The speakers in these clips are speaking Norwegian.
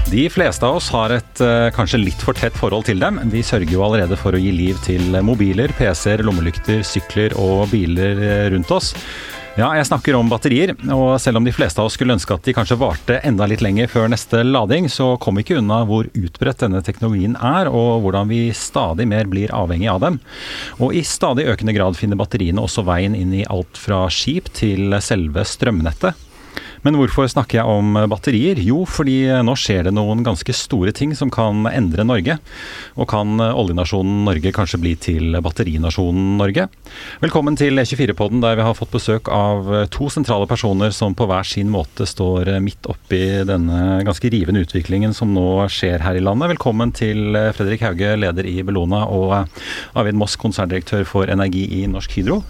De fleste av oss har et kanskje litt for tett forhold til dem. De sørger jo allerede for å gi liv til mobiler, PC-er, lommelykter, sykler og biler rundt oss. Ja, jeg snakker om batterier, og selv om de fleste av oss skulle ønske at de kanskje varte enda litt lenger før neste lading, så kom vi ikke unna hvor utbredt denne teknologien er, og hvordan vi stadig mer blir avhengig av dem. Og i stadig økende grad finner batteriene også veien inn i alt fra skip til selve strømnettet. Men hvorfor snakker jeg om batterier? Jo, fordi nå skjer det noen ganske store ting som kan endre Norge. Og kan oljenasjonen Norge kanskje bli til batterinasjonen Norge? Velkommen til E24-podden, der vi har fått besøk av to sentrale personer som på hver sin måte står midt oppi denne ganske rivende utviklingen som nå skjer her i landet. Velkommen til Fredrik Hauge, leder i Bellona, og Arvid Moss, konserndirektør for energi i Norsk Hydro.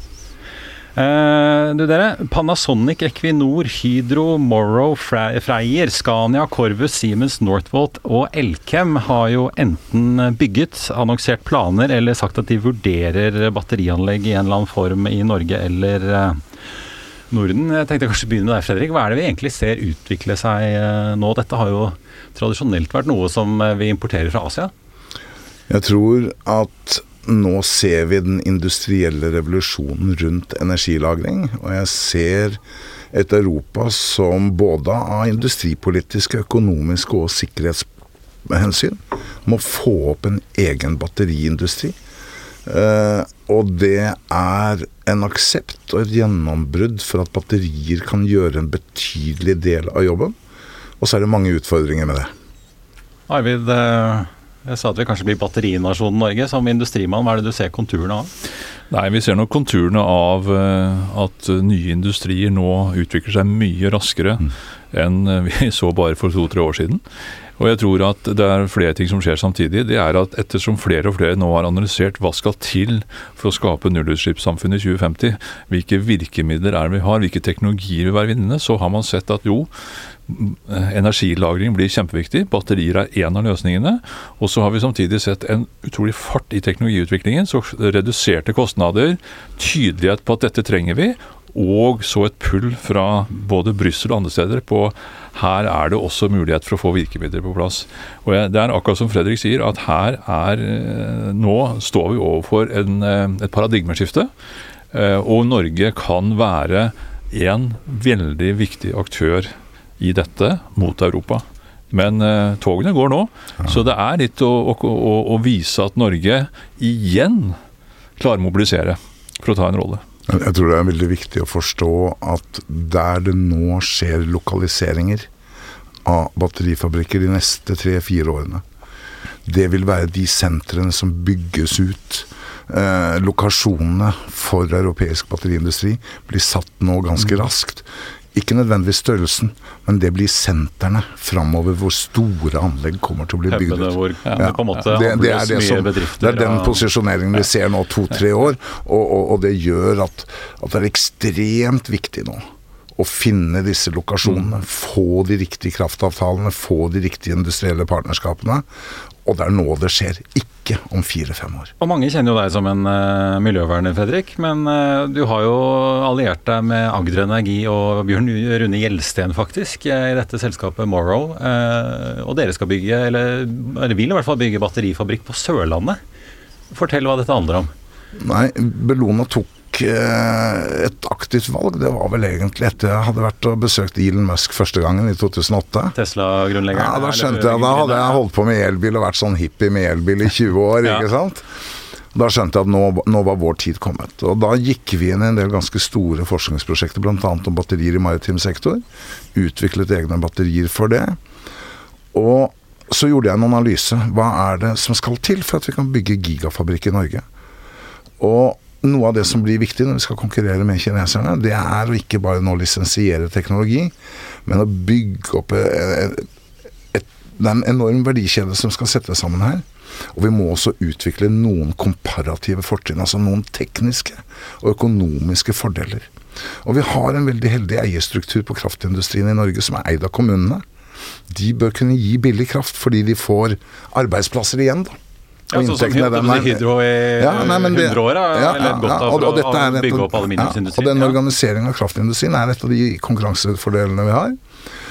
Dere, Panasonic, Equinor, Hydro, Morrow, Freyr, Scania, Corvus, Siemens, Northvolt og Elkem har jo enten bygget, annonsert planer eller sagt at de vurderer batterianlegg i en eller annen form i Norge eller Norden. Jeg tenkte kanskje begynne med deg, Fredrik. Hva er det vi egentlig ser utvikle seg nå? Dette har jo tradisjonelt vært noe som vi importerer fra Asia. Jeg tror at nå ser vi den industrielle revolusjonen rundt energilagring, og jeg ser et Europa som både av industripolitiske, økonomiske og sikkerhetshensyn må få opp en egen batteriindustri. Og det er en aksept og et gjennombrudd for at batterier kan gjøre en betydelig del av jobben, og så er det mange utfordringer med det. Arvid, jeg sa at vi kanskje blir batterinasjonen Norge. Som industrimann, hva er det du ser konturene av? Nei, vi ser nok konturene av at nye industrier nå utvikler seg mye raskere enn vi så bare for 2-3 år siden. Og jeg tror at det er flere ting som skjer samtidig. Det er at ettersom flere og flere nå har analysert hva skal til for å skape nullutslippssamfunn i 2050, hvilke virkemidler er vi har, hvilke teknologier vil være vinnende, så har man sett at jo, energilagring blir kjempeviktig, batterier er en av løsningene, og så har vi samtidig sett en utrolig fart i teknologiutviklingen, så reduserte kostnader, tydelighet på at dette trenger vi, og så et pull fra både Brussel og andre steder på her er det også mulighet for å få virkemidler på plass. Og det er akkurat som Fredrik sier, at her nå står vi overfor et paradigmeskifte, og Norge kan være en veldig viktig aktør i dette mot Europa. Men togene går nå, så det er litt å vise at Norge igjen klarer å mobilisere for å ta en rolle. Jeg tror det er veldig viktig å forstå at der det nå skjer lokaliseringer av batterifabrikker de neste 3-4 årene, det vil være de sentrene som bygges ut. Lokasjonene for europeisk batteriindustri blir satt nå ganske raskt. Ikke nødvendigvis størrelsen, men det blir sentrene fremover hvor store anlegg kommer til å bli bygd ut. Det er den posisjoneringen vi ser nå 2-3 år, og det gjør at det er ekstremt viktig nå å finne disse lokasjonene, få de riktige kraftavtalene, få de riktige industrielle partnerskapene, og det er nå det skjer, ikke om 4-5 år. Og mange kjenner jo deg som en miljøverner, Fredrik, men du har jo alliert deg med Agder Energi og Bjørn Rune Gjelsten faktisk, i dette selskapet Morrow, og dere skal bygge, eller vil i hvert fall bygge batterifabrikk på Sørlandet. Fortell hva dette handler om. Nei, Bellona tok et aktivt valg. Det var vel egentlig etter jeg hadde vært og besøkt Elon Musk første gangen i 2008. Tesla-grunnleggeren. Ja, da skjønte jeg, da hadde jeg holdt på med elbil og vært sånn hippie med elbil i 20 år, ikke sant? Da skjønte jeg at nå var vår tid kommet. Og da gikk vi inn i en del ganske store forskningsprosjekter, blant annet om batterier i maritim sektor. Utviklet egne batterier for det. Og så gjorde jeg en analyse. Hva er det som skal til for at vi kan bygge gigafabrikk i Norge? Og noe av det som blir viktig når vi skal konkurrere med kineserne, det er å ikke bare nå lisensiere teknologi, men å bygge opp det er en enorm verdikjede som skal settes sammen her. Og vi må også utvikle noen komparative fortrinn, altså noen tekniske og økonomiske fordeler. Og vi har en veldig heldig eierstruktur på kraftindustrien i Norge som er eid av kommunene. De bør kunne gi billig kraft fordi de får arbeidsplasser igjen da. Ja, sånn som Hydro i 100 år har levd godt av for å bygge opp aluminiumsindustrien. Og den organiseringen av kraftindustrien er et av de konkurransefordelene vi har.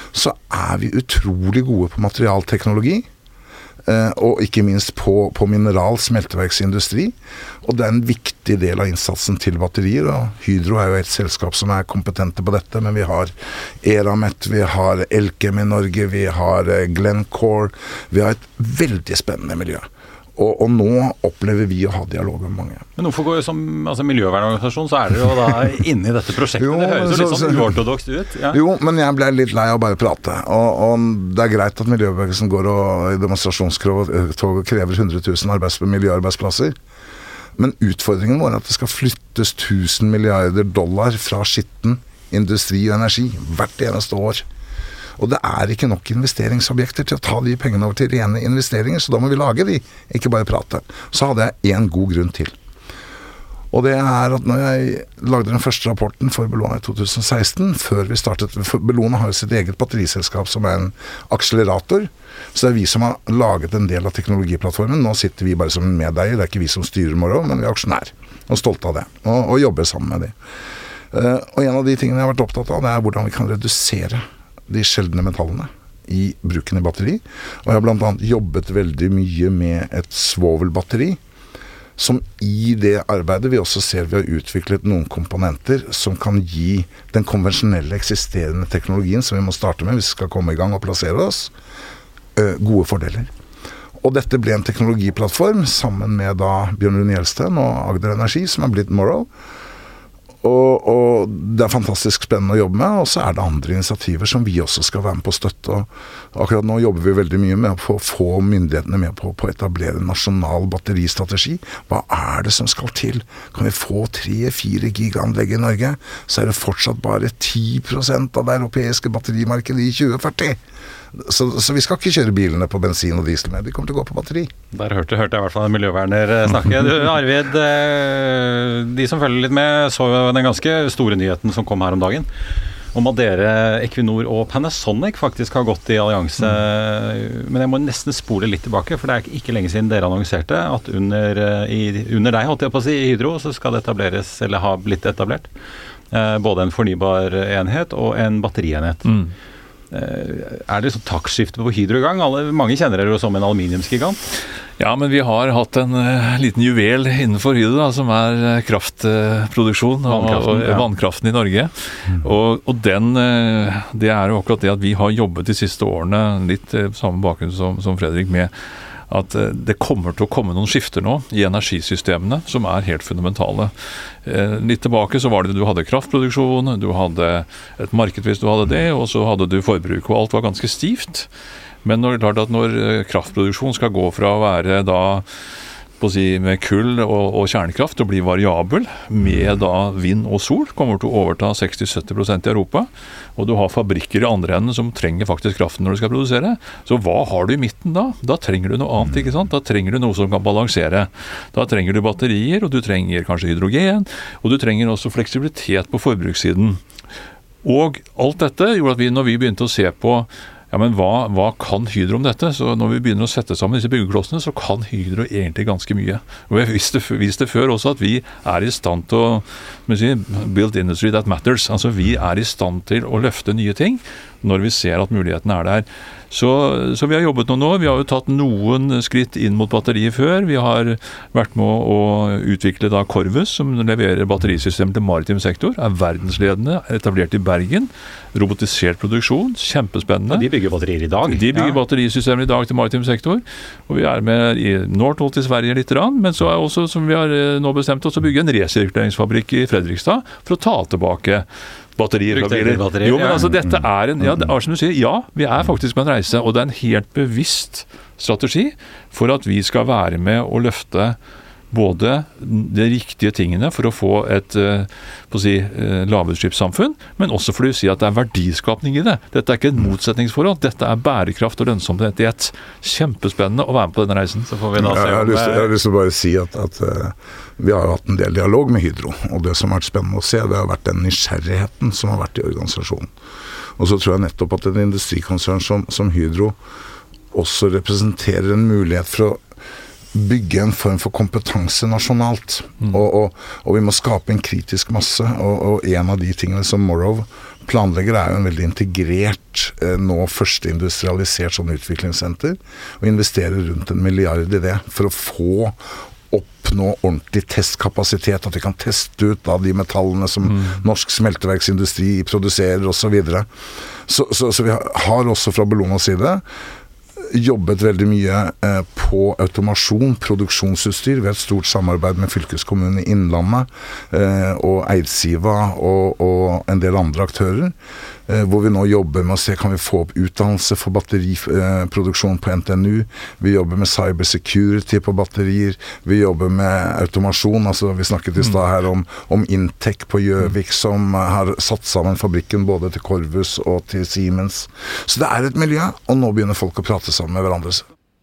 så vi utrolig gode på materialteknologi, og ikke minst på mineral-smelteverksindustri, og det en viktig del av innsatsen til batterier, og Hydro jo et selskap som kompetente på dette, men vi har Eramet, vi har Elkem i Norge, vi har Glencore, vi har et veldig spennende miljø. Og nå opplever vi å ha dialog med mange. Men hvorfor går jo som miljøvernorganisasjon, så dere jo da inne i dette prosjektet? Jo, det høres jo litt sånn uortodokst ut. Ja. Jo, men jeg ble litt lei av å bare prate. Og det greit at miljøbevegelsen går og i demonstrasjonstog krever 100 000 miljøarbeidsplasser. Men utfordringen vår at det skal flyttes $1000 milliarder fra skitten industri og energi hvert eneste år. Og det ikke nok investeringsobjekter til å ta de pengene over til rene investeringer, så da må vi lage de, ikke bare prate. Så hadde jeg en god grunn til. Og det at når jeg lagde den første rapporten for Bellona i 2016, før vi startet, for Bellona har jo sitt eget batteriselskap som en akselerator, så det vi som har laget en del av teknologiplattformen. Nå sitter vi bare som medeier, det ikke vi som styrer Morrow, men vi aksjonær, og stolte av det, og jobber sammen med de. Og en av de tingene jeg har vært opptatt av, det hvordan vi kan redusere de sjeldne metallene i bruken i batteri. Og jeg har blant annet jobbet veldig mye med et svovelbatteri, som i det arbeidet vi også ser vi har utviklet noen komponenter som kan gi den konvensjonelle eksisterende teknologien som vi må starte med hvis vi skal komme i gang og plassere oss, gode fordeler. Og dette ble en teknologiplattform sammen med da Bjørn Rune Gjelsten og Agder Energi, som blitt Morrow. Og det fantastisk spennende å jobbe med, og så det andre initiativer som vi også skal være med på å støtte. Og akkurat nå jobber vi veldig mye med å få myndighetene med på å etablere en nasjonal batteristrategi. Hva det som skal til? Kan vi få 3-4 gigaanlegg i Norge, så det fortsatt bare 10% av det europeiske batterimarkedet i 2040. Så vi skal ikke kjøre bilene på bensin og diesel med, vi kommer til å gå på batteri. Der hørte jeg i hvert fall en miljøverner snakke. Du, Arvid, de som følger litt med, så den ganske store nyheten som kom her om dagen, om at dere, Equinor og Panasonic, faktisk har gått i allianse. Men jeg må nesten spole litt tilbake, for det ikke lenge siden dere annonserte at under deg, holdt jeg på å si, i Hydro, så skal det etableres, eller ha blitt etablert, både en fornybar enhet og en batterienhet. Det sånn taktskifte på Hydro i gang? Mange kjenner dere jo som en aluminiumsgigant. Ja, men vi har hatt en liten juvel innenfor Hydro, som kraftproduksjon og vannkraften i Norge. Og den, det jo akkurat det at vi har jobbet de siste årene, litt samme bakgrunn som Fredrik, med at det kommer til å komme noen skifter nå i energisystemene som helt fundamentale. Litt tilbake så var det du hadde kraftproduksjon, du hadde et marked hvis du hadde det, og så hadde du forbruk, og alt var ganske stivt. Men når det klart at når kraftproduksjon skal gå fra å være da med kull og kjernekraft og bli variabel med da vind og sol, kommer til å overta 60-70% i Europa, og du har fabrikker i andre enden som trenger faktisk kraften når du skal produsere. Så hva har du i midten da? Da trenger du noe annet, ikke sant? Da trenger du noe som kan balansere. Da trenger du batterier, og du trenger kanskje hydrogen, og du trenger også fleksibilitet på forbrukssiden. Og alt dette gjorde at når vi begynte å se på men hva kan Hydro om dette? Så når vi begynner å sette sammen disse byggeklossene, så kan Hydro egentlig ganske mye. Og jeg visste før også at vi i stand til å build industry that matters. Altså vi i stand til å løfte nye ting når vi ser at mulighetene der. Så vi har jobbet noen år. Vi har jo tatt noen skritt inn mot batteriet før. Vi har vært med å utvikle da Corvus, som leverer batterisystemer til maritim sektor, verdensledende, etablert i Bergen, robotisert produksjon, kjempespennende. Og de bygger batterier i dag? De bygger batterisystemer i dag til maritim sektor, og vi med i Northvolt i Sverige litt, men så også, som vi har nå bestemt oss, å bygge en resirkuleringsfabrikk i Fredrikstad for å ta tilbake batterier. Jo, men altså dette som du sier, vi faktisk på en reise, og det en helt bevisst strategi for at vi skal være med å løfte både de riktige tingene for å få et lavutslippssamfunn, men også for å si at det verdiskapning i det. Dette ikke et motsetningsforhold, dette bærekraft og lønnsomhet. Det et kjempespennende å være med på denne reisen. Så får vi da se jeg har lyst til å bare si at vi har hatt en del dialog med Hydro, og det som har vært spennende å se, det har vært den nysgjerrigheten som har vært i organisasjonen. Og så tror jeg nettopp at en industrikonsern som Hydro også representerer en mulighet for å bygge en form for kompetanse nasjonalt, og vi må skape en kritisk masse, og en av de tingene som Morrow planlegger jo en veldig integrert, nå førsteindustrialisert sånn utviklingssenter, og investerer rundt 1 milliard i det, for å få oppnå ordentlig testkapasitet, at vi kan teste ut av de metallene som norsk smelteverksindustri produserer, og så videre. Så vi har også fra Bellonas side jobbet veldig mye på automasjon, produksjonsutstyr. Vi har et stort samarbeid med fylkeskommunen i Innlandet og Eidsiva og en del andre aktører, hvor vi nå jobber med å se kan vi få opp utdannelse for batteriproduksjon på NTNU. Vi jobber med cybersecurity på batterier. Vi jobber med automasjon. Altså vi snakket i stad her om Intec på Gjøvik, som har satt sammen fabrikken både til Corvus og til Siemens. Så det et miljø, og nå begynner folk å prate sammen med hverandre.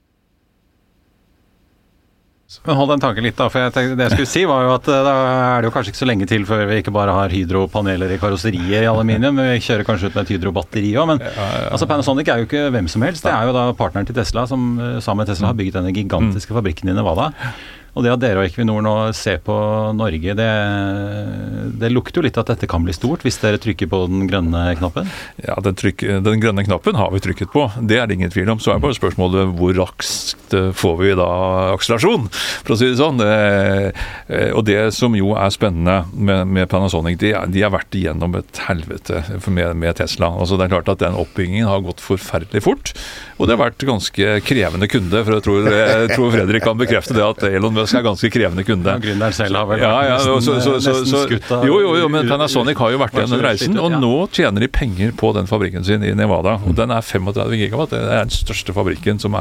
Men hold den tanken litt da, for det jeg skulle si var jo at da det jo kanskje ikke så lenge til før vi ikke bare har hydropaneler i karosserier i aluminium, men vi kjører kanskje ut med et hydrobatteri også, men altså Panasonic jo ikke hvem som helst, det jo da partneren til Tesla som sammen med Tesla har bygget denne gigantiske fabrikken i Nevada. Og det at dere og Equinor nå ser på Norge, det lukter jo litt at dette kan bli stort hvis dere trykker på den grønne knappen? Ja, den grønne knappen har vi trykket på. Det det ingen tvil om. Så bare spørsmålet hvor raskt får vi da akselerasjon, for å si det sånn. Og det som jo spennende med Panasonic, de har vært igjennom et helvete med Tesla. Altså det klart at den oppbyggingen har gått forferdelig fort, og det har vært ganske krevende kunde, for jeg tror Fredrik kan bekrefte det at Elon Musk ganske krevende kunde. Ja, gründeren selv har vel nesten skutt av... Jo, men Panasonic har jo vært den reisen, og nå tjener de penger på den fabrikken sin i Nevada, og den 35 gigawatt. Det den største fabrikken som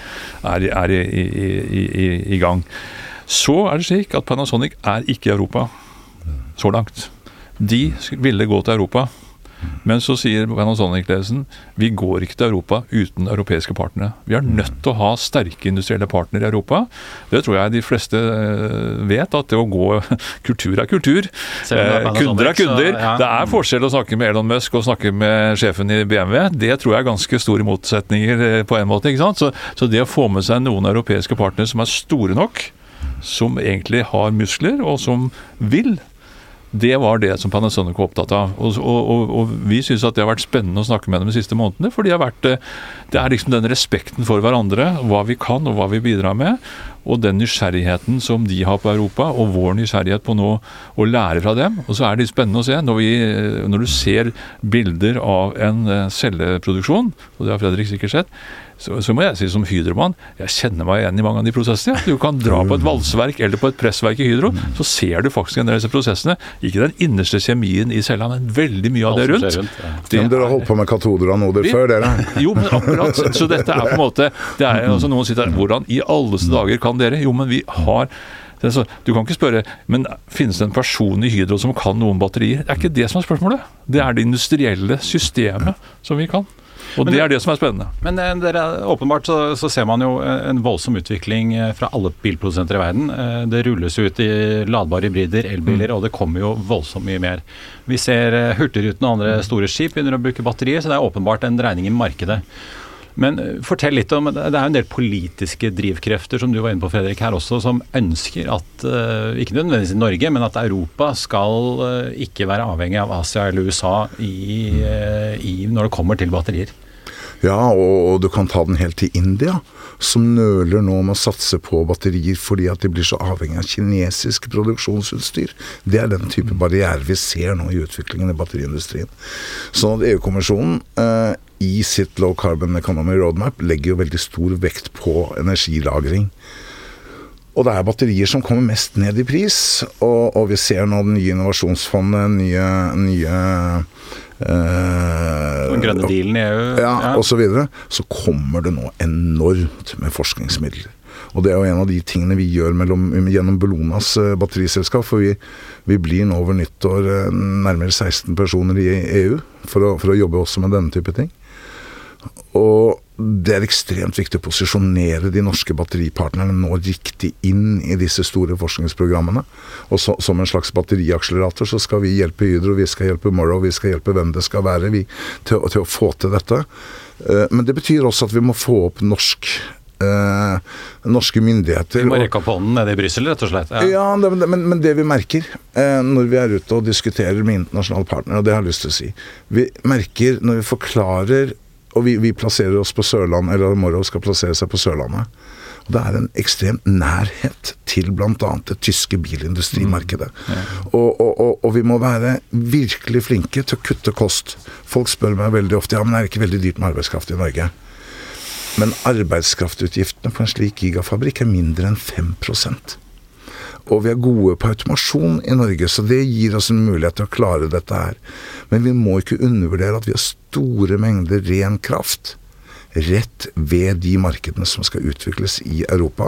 i gang. Så det slik at Panasonic ikke i Europa så langt. De ville gå til Europa, men så sier Panasonic-ledelsen vi går ikke til Europa uten europeiske partnere. Vi nødt til å ha sterke industrielle partnere i Europa. Det tror jeg de fleste vet, at det å gå kultur kultur. Kunder kunder. Så, det forskjell å snakke med Elon Musk og snakke med sjefen i BMW. Det tror jeg ganske store motsetninger på en måte, ikke sant? Så det å få med seg noen europeiske partnere som store nok, som egentlig har muskler og som vil, det var det som Panasonic var opptatt av. Og vi synes at det har vært spennende å snakke med dem de siste månedene, for det liksom den respekten for hverandre, hva vi kan og hva vi bidrar med, og den nysgjerrigheten som de har på Europa, og vår nysgjerrighet på nå å lære fra dem. Og så det spennende å se, når du ser bilder av en celleproduksjon, og det har Fredrik sikkert sett, så må jeg si som Hydroman, jeg kjenner meg igjen i mange av de prosessene. Du kan dra på et valsverk eller på et pressverk i Hydro, så ser du faktisk en del av disse prosessene. Ikke den innerste kjemien i cella, men veldig mye av det rundt. Men dere har holdt på med katoder og noder før, dere? Jo, men akkurat. Så dette på en måte, det altså noen sier der, hvordan i alleste dager kan dere? Jo, men vi har... Du kan ikke spørre, men finnes det en person i Hydro som kan noen batterier? Det ikke det som spørsmålet. Det det industrielle systemet som vi kan. Og det det som spennende. Men åpenbart så ser man jo en voldsom utvikling fra alle bilprodusenter i verden. Det rulles ut i ladbare hybrider, elbiler, og det kommer jo voldsomt mye mer. Vi ser Hurtigruten og andre store skip begynner å bruke batterier, så det åpenbart en dreining i markedet. Men fortell litt om, det en del politiske drivkrefter som du var inne på, Fredrik, her også, som ønsker at, ikke nødvendigvis i Norge, men at Europa skal ikke være avhengig av Asia eller USA når det kommer til batterier. Ja, og du kan ta den helt til India, som nøler nå med å satse på batterier fordi at de blir så avhengig av kinesisk produksjonsutstyr. Det den type barriere vi ser nå i utviklingen i batteriindustrien. Sånn at EU-kommisjonen i sitt Low Carbon Economy Roadmap legger jo veldig stor vekt på energilagring. Og det batterier som kommer mest ned i pris, og vi ser nå det nye innovasjonsfondet, den grønne dealen i EU. Ja, og så videre. Så kommer det nå enormt med forskningsmidler. Og det jo en av de tingene vi gjør gjennom Bellonas batteriselskap, for vi blir nå over nyttår nærmere 16 personer i EU for å jobbe også med denne type ting. Og det ekstremt viktig å posisjonere de norske batteripartnerne nå riktig inn i disse store forskningsprogrammene. Og som en slags batteriakselerator så skal vi hjelpe Hydro, vi skal hjelpe Morrow, vi skal hjelpe hvem det skal være til å få til dette. Men det betyr også at vi må få opp norsk norske myndigheter. Vi må rekke opp hånden nede i Brussel, rett og slett. Ja, men det vi merker når vi ute og diskuterer med internasjonale partnere, og det har jeg lyst til å si, vi merker når vi forklarer, og vi plasserer oss på Sørlandet, eller Morrow skal plassere seg på Sørlandet, og det en ekstrem nærhet til blant annet det tyske bilindustrimarkedet. Og vi må være virkelig flinke til å kutte kost. Folk spør meg veldig ofte, ja, men det ikke veldig dyrt med arbeidskraft i Norge? Men arbeidskraftutgiftene på en slik gigafabrikk mindre enn 5%. Og vi gode på automasjon i Norge, så det gir oss en mulighet til å klare dette her. Men vi må ikke undervurdere at vi har store mengder ren kraft rett ved de markedene som skal utvikles i Europa.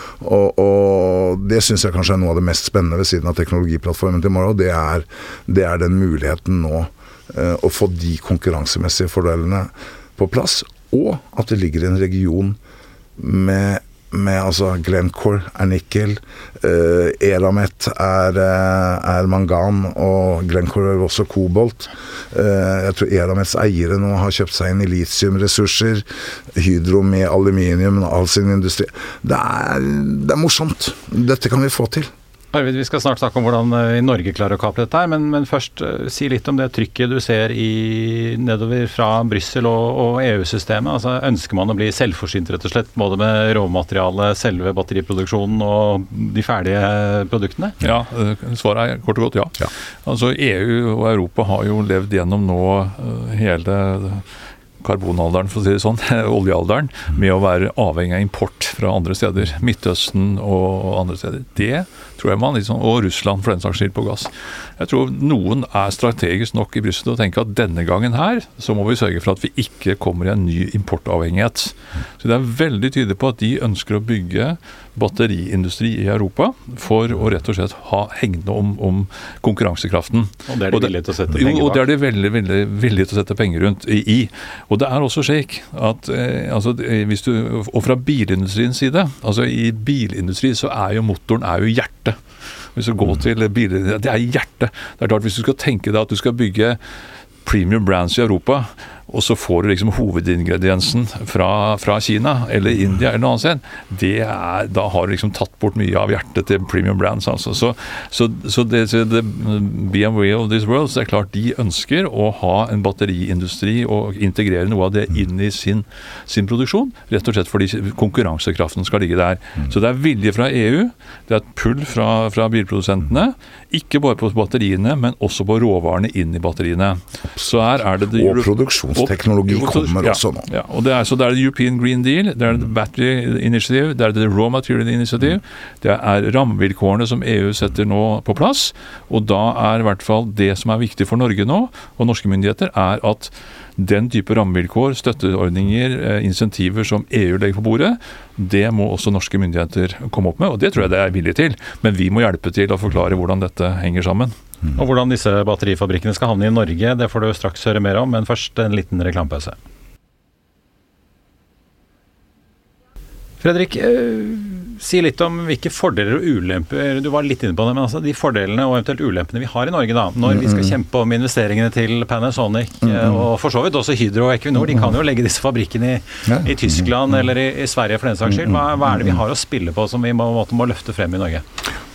Og det synes jeg kanskje noe av det mest spennende ved siden av teknologiplattformen til Morrow. Det den muligheten nå å få de konkurransemessige fordelene på plass, og at det ligger en region med altså Glencore nikkel, Eramet mangan, og Glencore også kobolt. Jeg tror Eramets eiere nå har kjøpt seg inn i lithiumressurser, Hydro med aluminium og all sin industri. Det morsomt. Dette kan vi få til. Arvid, vi skal snart snakke om hvordan i Norge klarer å kapre dette her, men først si litt om det trykket du ser nedover fra Brussel og EU-systemet. Altså, ønsker man å bli selvforsynt rett og slett, både med råmateriale, selve batteriproduksjonen og de ferdige produktene? Ja, svaret kort og godt ja. Altså EU og Europa har jo levd gjennom nå hele karbonalderen, for å si det sånn, oljealderen, med å være avhengig av import fra andre steder, Midtøsten og andre steder. Det tror jeg man, og Russland for den saks skyld på gass. Jeg tror noen strategisk nok i Brussel til å tenke at denne gangen her, så må vi sørge for at vi ikke kommer i en ny importavhengighet. Så det veldig tydelig på at de ønsker å bygge batteriindustri i Europa for å rett og slett ha hengende om konkurransekraften. Og det de villige til å sette penger bak. Og det de veldig, veldig villige til å sette penger rundt i. Og det også slik at og fra bilindustriens side, altså i bilindustri så jo motoren jo hjertet. Hvis du går til biler, det hjertet. Det klart, hvis du skal tenke deg at du skal bygge premium brands i Europa, og så får du liksom hovedingrediensen fra Kina eller India eller noe annet sted, da har du liksom tatt bort mye av hjertet til premium brands. Altså. Så det BMW of this world, så det klart de ønsker å ha en batteriindustri og integrere noe av det inn i sin produksjon, rett og slett fordi konkurransekraften skal ligge der. Så det vilje fra EU, det et pull fra bilprodusentene, ikke bare på batteriene, men også på råvarene inn i batteriene. Så det og produksjonsteknologi kommer også nå. Ja, og det det European Green Deal, det det Battery Initiative, det Raw Material Initiative, det rammevilkårene som EU setter nå på plass, og da i hvert fall det som viktig for Norge nå, og norske myndigheter, at den type rammevilkår, støtteordninger, insentiver som EU legger på bordet, det må også norske myndigheter komme opp med, og det tror jeg det villig til. Men vi må hjelpe til å forklare hvordan dette henger sammen. Og hvordan disse batterifabrikkene skal havne i Norge, det får du straks høre mer om, men først en liten reklamepause. Fredrik, si litt om hvilke fordeler og ulemper, du var litt inne på det, men altså de fordelene og eventuelt ulempene vi har i Norge da, når vi skal kjempe om investeringene til Panasonic, og for så vidt også Hydro og Equinor, de kan jo legge disse fabrikkene i Tyskland eller i Sverige for den saks skyld. Hva det vi har å spille på som vi må løfte frem i Norge?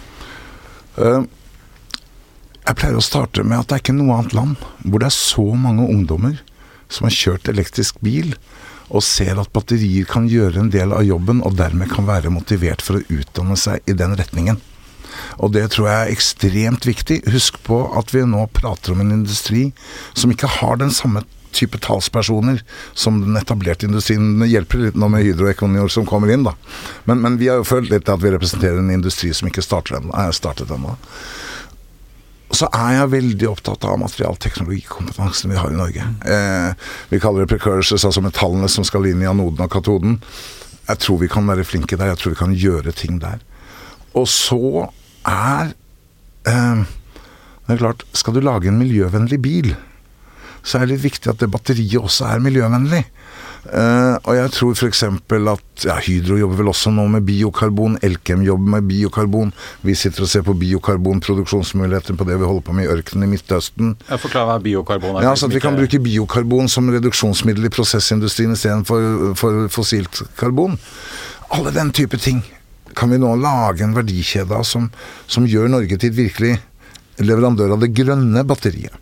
Jeg pleier å starte med at det ikke noe annet land hvor det så mange ungdommer som har kjørt elektrisk bil og ser at batterier kan gjøre en del av jobben og dermed kan være motivert for å utdanne seg i den retningen. Og det tror jeg ekstremt viktig. Husk på at vi nå prater om en industri som ikke har den samme type talspersoner som den etablerte industrien. Det hjelper litt nå med Hydro og Equinor som kommer inn da. Men vi har jo følt litt at vi representerer en industri som ikke startet ennå. Så jeg veldig opptatt av materialteknologikompetansen vi har i Norge. Vi kaller det precursors, altså metallene som skal inn i anoden og katoden. Jeg tror vi kan være flinke der, jeg tror vi kan gjøre ting der. Og så det klart, skal du lage en miljøvennlig bil, så det litt viktig at det batteriet også miljøvennlig. Og jeg tror for eksempel at Hydro jobber vel også nå med biokarbon, Elkem jobber med biokarbon, vi sitter og ser på biokarbonproduksjonsmuligheter på det vi holder på med i ørkenen i Midtøsten. Jeg forklarer hva biokarbon Ja, så at vi kan bruke biokarbon som reduksjonsmiddel i prosessindustrien i stedet for fossilt karbon. Alle den type ting kan vi nå lage en verdikjede av som gjør Norge til et virkelig leverandør av det grønne batteriet.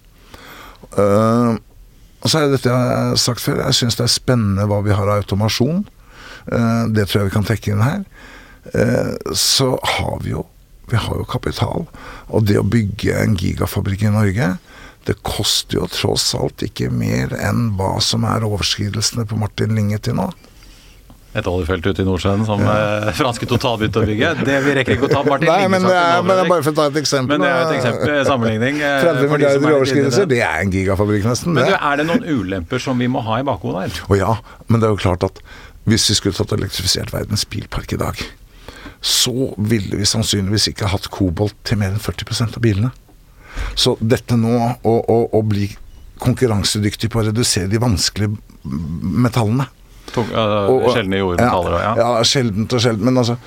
Og så det jeg har sagt før, jeg synes det spennende hva vi har av automasjon. Det tror jeg vi kan trekke inn her. Så har vi har jo kapital, og det å bygge en gigafabrikk i Norge, det koster jo tross alt ikke mer enn hva som overskridelsene på Martin Linge til nå. Et oljefelt ute i Nordsjøen som franske Total begynte å bygge. Det vi rekker ikke å ta, Martin. Nei, men det er bare for å ta et eksempel. Men det et eksempel, sammenligning. 30 milliarder overskridelser, det en gigafabrikk nesten. Men det noen ulemper som vi må ha i bakhodet her? Å ja, men det jo klart at hvis vi skulle tatt elektrifisert verdens bilpark i dag, så ville vi sannsynligvis ikke hatt kobolt til mer enn 40% av bilene. Så dette nå, å bli konkurransedyktig på å redusere de vanskelige metallene, sjeldne jordmetaller, ja, sjeldent, men altså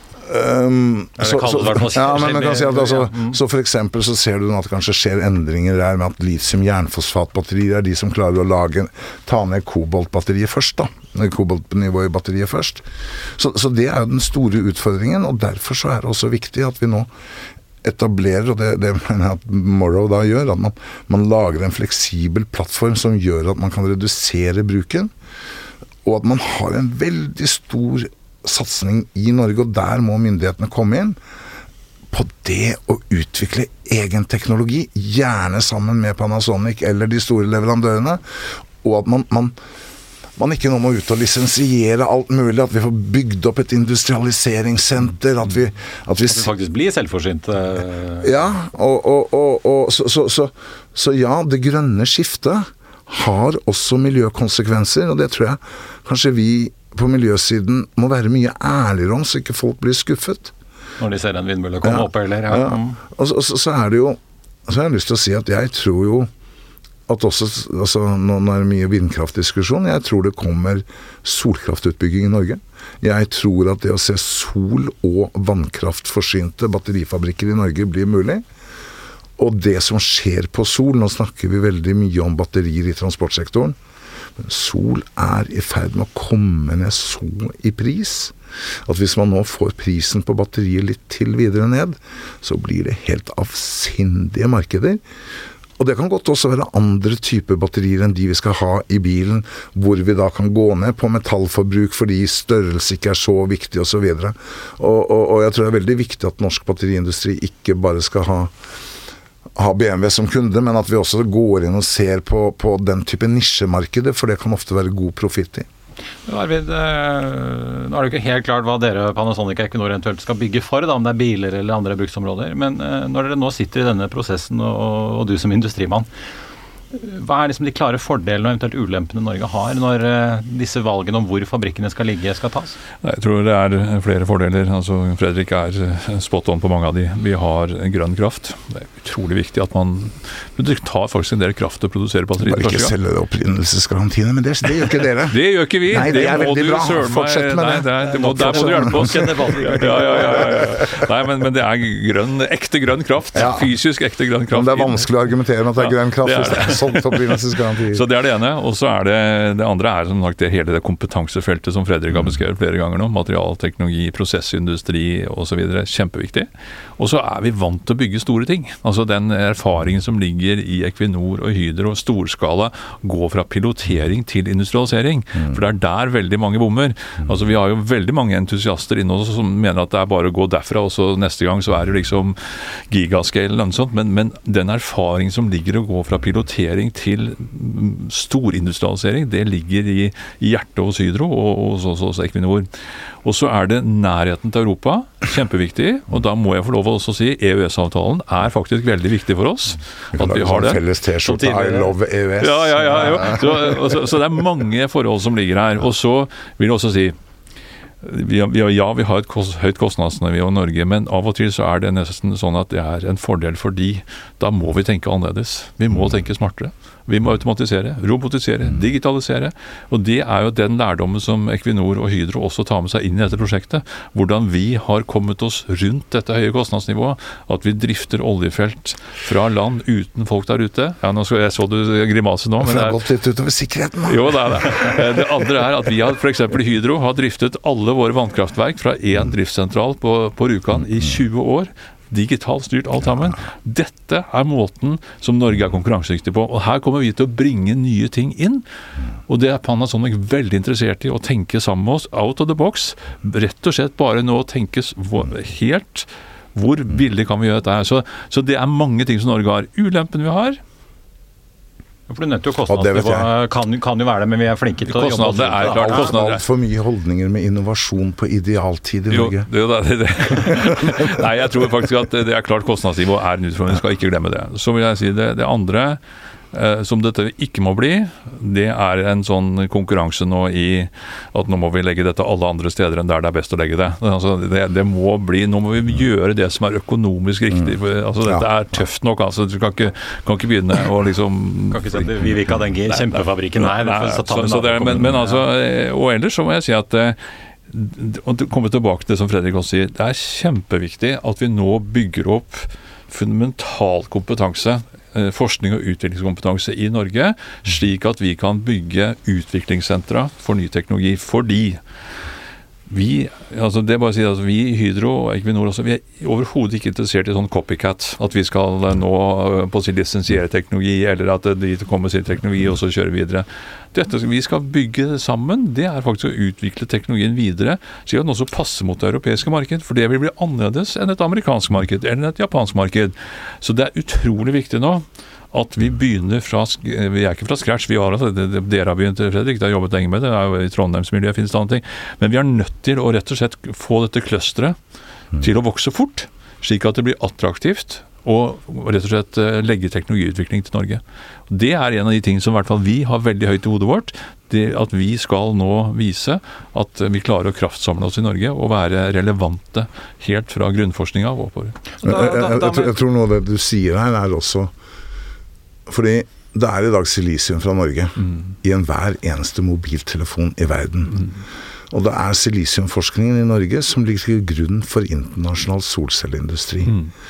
så for eksempel så ser du at det kanskje skjer endringer der med at lithium-jernfosfatbatterier de som klarer å ta ned koboltbatteriet først koboltnivået i batteriet først, så det jo den store utfordringen, og derfor så det også viktig at vi nå etablerer, og det mener jeg at Morrow da gjør, at man lager en fleksibel plattform som gjør at man kan redusere bruken, og at man har en veldig stor satsning i Norge, og der må myndighetene komme inn på det å utvikle egen teknologi, gjerne sammen med Panasonic eller de store leverandørene, og at man ikke nå må ut og lisensiere alt mulig, at vi får bygd opp et industrialiseringssenter, at vi faktisk blir selvforsynte. Ja, så ja, det grønne skiftet har også miljøkonsekvenser, og det tror jeg kanskje vi på miljøsiden må være mye ærligere om, så ikke folk blir skuffet. Når de ser en vindmølle komme opp, eller? Ja. Og så det jo, så har jeg lyst til å si at jeg tror jo at også, altså nå det mye vindkraftdiskusjon, jeg tror det kommer solkraftutbygging i Norge. Jeg tror at det å se sol- og vannkraftforsynte batterifabrikker i Norge blir mulig. Og det som skjer på sol, nå snakker vi veldig mye om batterier i transportsektoren, men sol i ferd med å komme ned så i pris, at hvis man nå får prisen på batterier litt til videre ned, så blir det helt avsindige markeder. Og det kan godt også være andre typer batterier enn de vi skal ha i bilen, hvor vi da kan gå ned på metallforbruk fordi størrelse ikke så viktig og så videre. Og jeg tror det veldig viktig at norsk batteriindustri ikke bare skal ha BMW som kunde, men at vi også går inn og ser på den type nisjemarkedet, for det kan ofte være god profitt i. Arvid, nå det ikke helt klart hva dere Panasonic og Equinor eventuelt skal bygge for, da, om det biler eller andre bruksområder, men når dere nå sitter i denne prosessen, og du som industrimann, hva liksom de klare fordelene og eventuelt ulempene Norge har når disse valgene om hvor fabrikkene skal ligge skal tas? Jeg tror det flere fordeler. Altså, Fredrik spot on på mange av de. Vi har grønn kraft. Det utrolig viktig at det tar faktisk en del kraft til å produsere batterier. Bare ikke selge det opprinnelsesgarantiene, men det gjør ikke dere. Det gjør ikke vi. Nei, det veldig bra. Fortsett med det. Der må du hjelpe oss. Nei, men det ekte grønn kraft. Ja. Fysisk ekte grønn kraft. Men det vanskelig å argumentere med at det grønn kraft. Så det det ene, og så det andre som sagt hele det kompetansefeltet som Fredrik har beskrevet flere ganger nå, materialteknologi, prosessindustri og så videre, kjempeviktig. Og så vi vant til å bygge store ting. Altså den erfaringen som ligger i Equinor og Hydro og storskala går fra pilotering til industrialisering, for det der veldig mange bommer. Altså vi har jo veldig mange entusiaster inne også som mener at det bare å gå derfra, og så neste gang så det liksom gigascale eller noe sånt, men den erfaringen som ligger å gå fra pilotering til storindustrialisering, det ligger i hjertet hos Hydro og hos Equinor. Og så det nærheten til Europa, kjempeviktig, og da må jeg få lov å også si EØS-avtalen faktisk veldig viktig for oss. At vi har det. Felles T-skjorte, I love EØS. Ja. Så det mange forhold som ligger her. Og så vil jeg også si, vi har et høyt kostnadsnivå i Norge, men av og til så det nesten sånn at det en fordel fordi da må vi tenke annerledes. Vi må tenke smartere. Vi må automatisere, robotisere, digitalisere, og det jo den lærdommen som Equinor og Hydro også tar med seg inn i dette prosjektet. Hvordan vi har kommet oss rundt dette høye kostnadsnivået, at vi drifter oljefelt fra land uten folk der ute. Ja, jeg så du grimase nå, men det gått litt utover sikkerheten. Jo, det det. Det andre at vi for eksempel Hydro har driftet alle våre vannkraftverk fra en driftssentral på Rjukan i 20 år. Digitalt styrt alt sammen. Dette måten som Norge konkurransedyktig på, og her kommer vi til å bringe nye ting inn, og det Panasonic veldig interessert i å tenke sammen med oss, out of the box, rett og slett bare nå tenkes helt hvor billig kan vi gjøre dette. Så det mange ting som Norge har. Ulempen vi har, for det netto kostnadsnivået kan jo være det, men vi flinke til å jobbe oss. Det klart, alt for mye holdninger med innovasjon på idealtid i Norge. Jo, det. Nei, jeg tror faktisk at det klart kostnadsnivå en utfordring, vi skal ikke glemme det. Så vil jeg si det andre, som dette ikke må bli, det en sånn konkurranse nå i at nå må vi legge dette alle andre steder enn der det best å legge det. Altså, det må bli, nå må vi gjøre det som økonomisk riktig. Altså, dette tøft nok, altså, du kan ikke begynne å liksom... Kan ikke si at vi vil ikke ha den kjempefabrikken her. Men altså, og ellers så må jeg si at og komme tilbake til det som Fredrik også sier, det kjempeviktig at vi nå bygger opp fundamental kompetanse, forskning og utviklingskompetanse i Norge, slik at vi kan bygge utviklingssentra for ny teknologi, fordi det bare å si at vi i Hydro og Equinor også, vi overhodet ikke interessert i sånn copycat, at vi skal nå på sin lisensiere teknologi, eller at de kommer sin teknologi og så kjøre videre. Dette vi skal bygge sammen, det faktisk å utvikle teknologien videre, slik at den også passer mot det europeiske marked, for det vil bli annerledes enn et amerikansk marked, eller et japansk marked. Så det utrolig viktig nå, at vi begynner vi ikke fra scratch, vi har dere har begynt, Fredrik, det har jobbet lenge med det, jo i Trondheimsmiljøet finnes det andre ting, men vi nødt til å rett og slett få dette clusteret til å vokse fort, slik at det blir attraktivt, og rett og slett legge teknologiutvikling til Norge. Det en av de tingene som i hvert fall vi har veldig høyt i hodet vårt, det at vi skal nå vise at vi klarer å kraftsamle oss i Norge og være relevante helt fra grunnforskningen av oppover. Jeg tror noe av det du sier her også fordi det i dag silisium fra Norge i hver eneste mobiltelefon i verden. Og det silisiumforskningen i Norge som ligger til grunn for internasjonal solcelleindustri.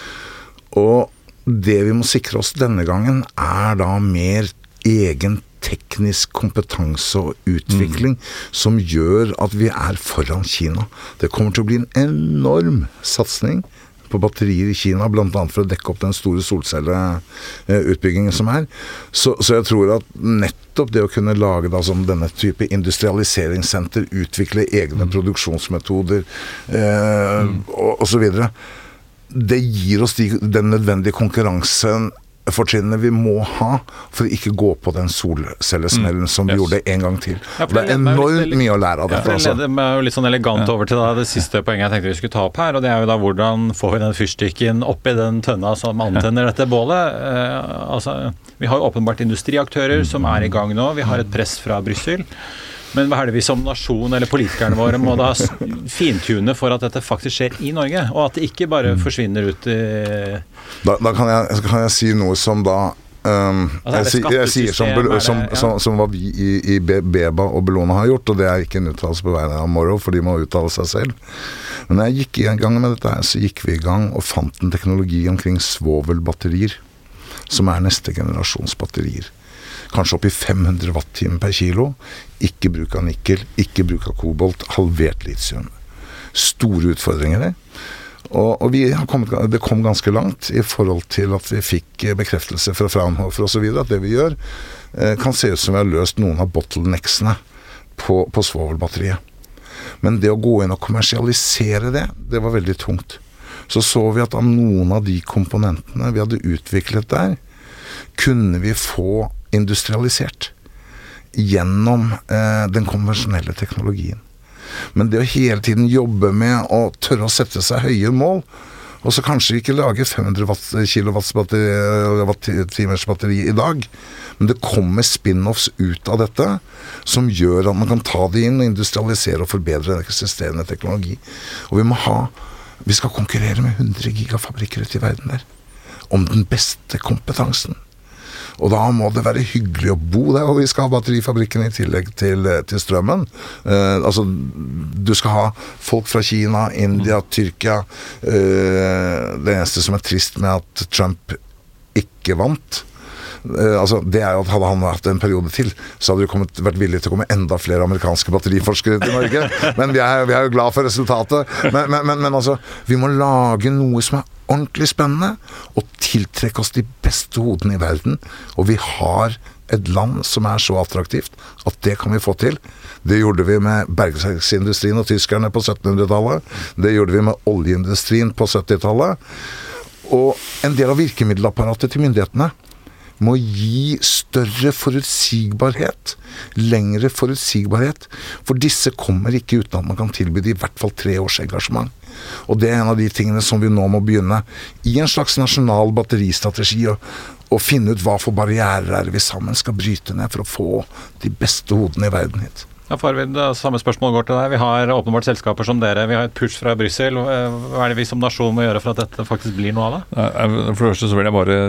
Og det vi må sikre oss denne gangen da mer egen teknisk kompetanse og utvikling som gjør at vi foran Kina. Det kommer til å bli en enorm satsning på batterier i Kina, blant annet for å dekke opp den store solcelleutbyggingen som Så jeg tror at nettopp det å kunne lage som denne type industrialiseringssenter, utvikle egne produksjonsmetoder og så videre, det gir oss den nødvendige konkurransen fortrinnene vi må ha for å ikke gå på den solcellesmellen som vi gjorde en gang til. Det enormt mye å lære av dette. Det leder meg jo litt sånn elegant over til det siste poenget jeg tenkte vi skulle ta opp her, og det jo da hvordan får vi den fyrstikken opp i den tønna som antenner dette bålet. Vi har jo åpenbart industriaktører som i gang nå, vi har et press fra Brussel. Men hva det vi som nasjon eller politikerne våre må da fintune for at dette faktisk skjer i Norge, og at det ikke bare forsvinner ut i... Da kan jeg si noe som da jeg sier som hva vi i Beba og Bellona har gjort, og det ikke en uttalelse på vegne av Morrow, for de må uttale seg selv. Men når jeg gikk i gang med dette så gikk vi i gang og fant en teknologi omkring svovelbatterier, som neste generasjons batterier. Kanskje opp i 500 watt-timer per kilo, ikke bruk av nikkel, ikke bruk av kobolt, halvert litium. Store utfordringer det. Og det kom ganske langt i forhold til at vi fikk bekreftelse fra Fraunhofer og så videre, at det vi gjør kan se ut som vi har løst noen av bottlenecksene på svovelbatteriet. Men det å gå inn og kommersialisere det var veldig tungt. Så vi at av noen av de komponentene vi hadde utviklet der, kunne vi få industrialisert gjennom den konvensjonelle teknologien. Men det å hele tiden jobbe med å tørre å sette seg høye mål, og så kanskje ikke lage 500 kilowatts timers batteri i dag, Men det kommer spin-offs ut av dette, som gjør at man kan ta det inn og industrialisere og forbedre den eksisterende teknologi. Og vi skal konkurrere med 100 gigafabrikker ute i verden der, om den beste kompetansen. Og da må det være hyggelig å bo der, og vi skal ha batterifabrikken i tillegg til strømmen. Altså, du skal ha folk fra Kina, India, Tyrkia. Det eneste som trist med at Trump ikke vant, altså, det jo at hadde han hatt en periode til, så hadde det vært villig til å komme enda flere amerikanske batteriforskere til Norge. Men vi er jo glad for resultatet. Men altså, vi må lage noe som ordentlig spennende, og tiltrekke oss de beste hodene i verden. Og vi har et land som så attraktivt at det kan vi få til. Det gjorde vi med bergverksindustrien og tyskerne på 1700-tallet. Det gjorde vi med oljeindustrien på 70-tallet. Og en del av virkemiddelapparatet til myndighetene må gi større forutsigbarhet, lengre forutsigbarhet, for disse kommer ikke uten at man kan tilby det i hvert fall 3 års engasjement. Og det en av de tingene som vi nå må begynne i en slags nasjonal batteristrategi og finne ut hva for barrierer vi sammen skal bryte ned for å få de beste hodene i verden hit. Ja, Farvid, samme spørsmål går til deg. Vi har åpenbart selskaper som dere. Vi har et push fra Brussel. Hva det vi som nasjon må gjøre for at dette faktisk blir noe av det? For det første så vil jeg bare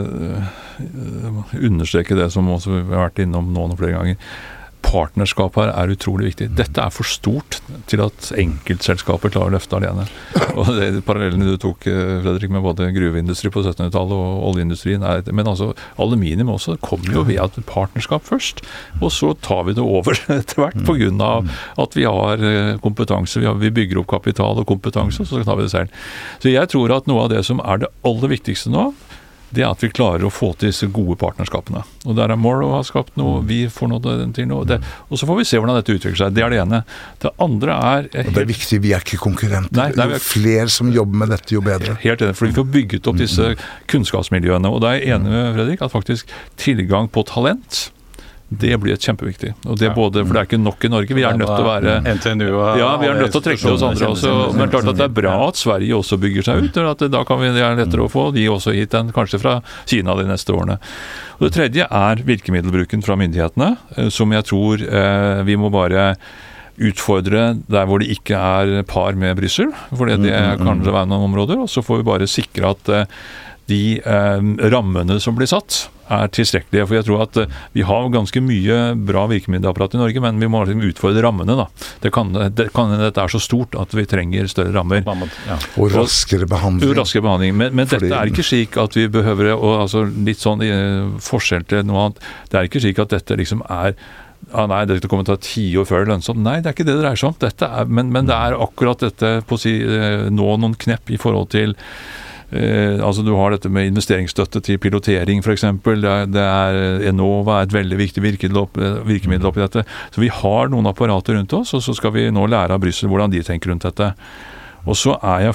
understreke det som også vi har vært innom nå flere ganger. Partnerskap her utrolig viktig. Dette for stort til at enkeltselskaper klarer å løfte alene. Og det parallellen du tok, Fredrik, med både gruveindustri på 1700-tallet og oljeindustrien, men altså aluminium også, kommer jo ved et partnerskap først, og så tar vi det over etter hvert på grunn av at vi har kompetanse, vi bygger opp kapital og kompetanse, og så tar vi det selv. Så jeg tror at noe av det som det aller viktigste nå, det at vi klarer å få til disse gode partnerskapene. Og der Morrow har skapt noe, vi får noe til noe, og så får vi se hvordan dette utvikler seg. Det det ene. Det andre og det viktig, vi ikke konkurrenter. Jo flere som jobber med dette, jo bedre. Helt enig, for vi får bygget opp disse kunnskapsmiljøene, og da jeg enig med Fredrik at faktisk tilgang på talent, det blir et kjempeviktig. Og det både, for det ikke nok i Norge, vi nødt til å være NTNU ja, vi nødt til å trekke oss andre også, men klart at det bra at Sverige også bygger seg ut, at da kan vi, det lettere å få de også hit enn kanskje fra Kina de neste årene. Og det tredje virkemiddelbruken fra myndighetene, som jeg tror vi må bare utfordre der hvor det ikke par med Brussel, for det kan det være noen områder, og så får vi bare sikre at de rammene som blir satt tilstrekkelige, for jeg tror at vi har ganske mye bra virkemiddelapparat i Norge, men vi må utfordre rammene da. Dette så stort at vi trenger større rammer. Ja. Og raskere behandling. Men dette ikke slik at vi behøver, og altså litt sånn forskjell til noe annet, det ikke slik at dette liksom nei, dette kommer til å ta 10 år før det lønnsomt. Nei, det ikke det dreier seg om. Men det akkurat dette på å si, nå noen knepp i forhold til altså du har dette med investeringsstøtte til pilotering for eksempel, Enova et veldig viktig virkemiddel oppi dette, så vi har noen apparater rundt oss, og så skal vi nå lære av Brussel hvordan de tenker rundt dette, og så jeg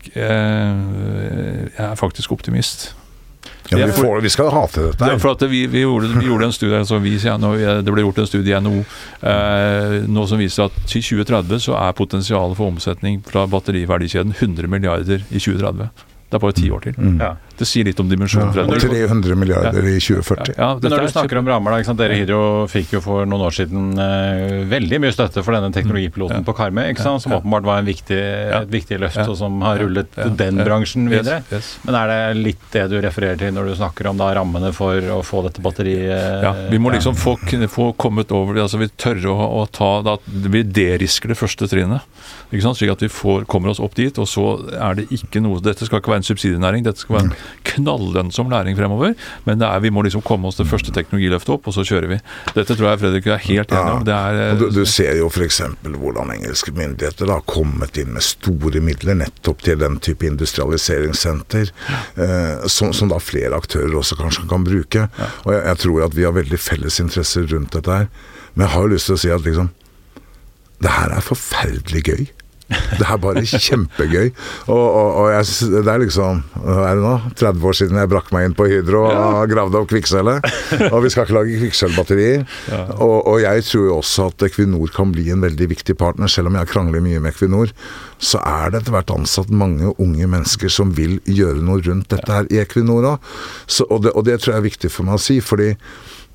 faktisk optimist. Ja, vi skal ha til dette. For at vi gjorde en studie, det ble gjort en studie i NHO nå som viser at til 2030 så potensialet for omsetning fra batteriverdikjeden 100 milliarder i 2030. Det bare 10 år til. Ja. Det sier litt om dimensjonen. Ja, 300 milliarder i 2040. Ja, men når du snakker om rammer, da, dere Hydro fikk jo for noen år siden veldig mye støtte for denne teknologipiloten på Karmøy, som åpenbart var et viktig løft, og som har rullet den bransjen videre. Yes. Men det litt det du refererer til når du snakker om da, rammene for å få dette batteriet? Ja, vi må liksom få kommet over, altså vi tørre å ta, vi derisker det første trinnet, ikke sant? Slik at vi kommer oss opp dit, og så det ikke noe, dette skal ikke være en subsidienæring, dette skal være en knallønnsom læring fremover, men vi må liksom komme oss til første teknologiløftet opp, og så kjører vi. Dette tror jeg Fredrik helt enig om. Du ser jo for eksempel hvordan engelske myndigheter har kommet inn med store midler nettopp til den type industrialiseringssenter, som da flere aktører også kanskje kan bruke. Og jeg tror at vi har veldig felles interesser rundt dette her, men jeg har jo lyst til å si at liksom, det her forferdelig gøy. Det bare kjempegøy, og det liksom, hva det nå? 30 år siden jeg brakk meg inn på Hydro og gravde opp kvikksølvet, og vi skal ikke lage kvikksølvbatterier, og jeg tror jo også at Equinor kan bli en veldig viktig partner, selv om jeg krangler mye med Equinor, så det etter hvert ansatt mange unge mennesker som vil gjøre noe rundt dette her i Equinor også. Og det tror jeg viktig for meg å si, fordi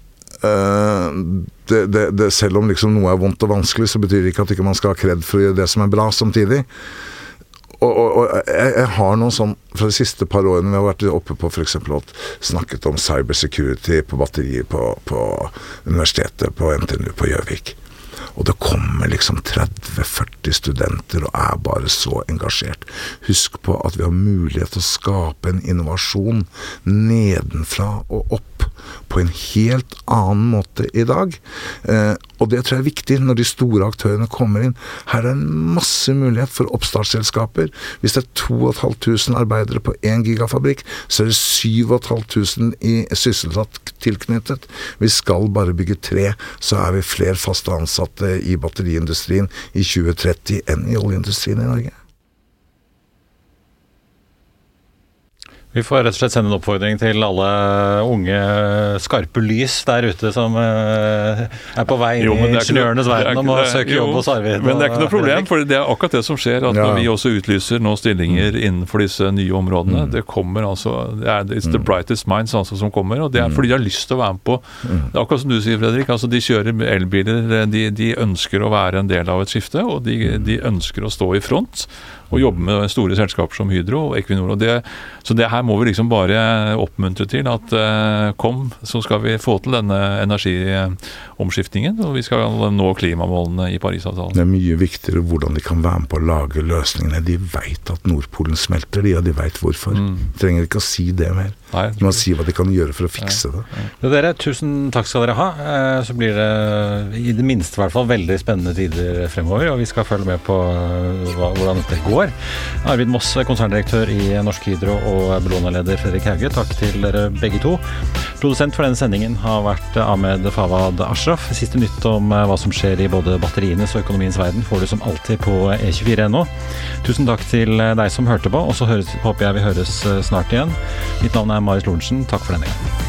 selv om liksom noe er vondt og vanskelig, så betyr det ikke at ikke man skal ha kred for å gjøre det som er bra samtidig. Og jeg har noen sånn, fra de siste par årene vi har vært oppe på for eksempel snakket om cybersecurity på batterier på universitetet, på NTNU, på Gjøvik. Og det kommer liksom 30-40 studenter og er bare så engasjert. Husk på at vi har mulighet til å skape en innovasjon nedenfra og opp på en helt annen måte i dag. Og det tror jeg er viktig når de store aktørene kommer inn. Her er en masse mulighet for oppstartsselskaper. Hvis det er 2500 arbeidere på en gigafabrikk, så er det 7500 i sysselsatt tilknyttet. Vi skal bare bygge 3, så er vi flere faste ansatte i batteriindustrien i 2030 enn i oljeindustrien i Norge. Vi får rett og slett sende en oppfordring til alle unge skarpe lys der ute som er på vei inn i ingeniørenes verden om å søke jobb hos Arvid. Men det er ikke noe problem, for det er akkurat det som skjer, at når vi også utlyser nå stillinger innenfor disse nye områdene, det kommer altså, it's the brightest minds altså som kommer, og det er fordi de har lyst til å være med på, det er akkurat som du sier, Fredrik, altså de kjører elbiler, de ønsker å være en del av et skifte, og de ønsker å stå i front, og jobbe med store selskaper som Hydro og Equinor. Og så det her må vi liksom bare oppmuntre til at kom, så skal vi få til denne energiomskiftningen, og vi skal nå klimamålene i Parisavtalen. Det er mye viktigere hvordan de kan være med på å lage løsningene. De vet at Nordpolen smelter, og de vet hvorfor. De trenger ikke å si det mer. De må si hva de kan gjøre for å fikse det. Dere, tusen takk skal dere ha. Så blir det i det minste i hvert fall veldig spennende tider fremover, og vi skal følge med på hvordan dette går. Arvid Moss, konserndirektør i Norsk Hydro, og Bellona-leder Fredrik Hauge, takk til dere begge to. Produsent for denne sendingen har vært Ahmed Fawad Ashraf. Siste nytt om hva som skjer i både batterienes og økonomiens verden får du som alltid på E24.no. Tusen takk til deg som hørte på, og så håper jeg vi høres snart igjen. Mitt navn er Marius Lorentzen. Takk for denne gang.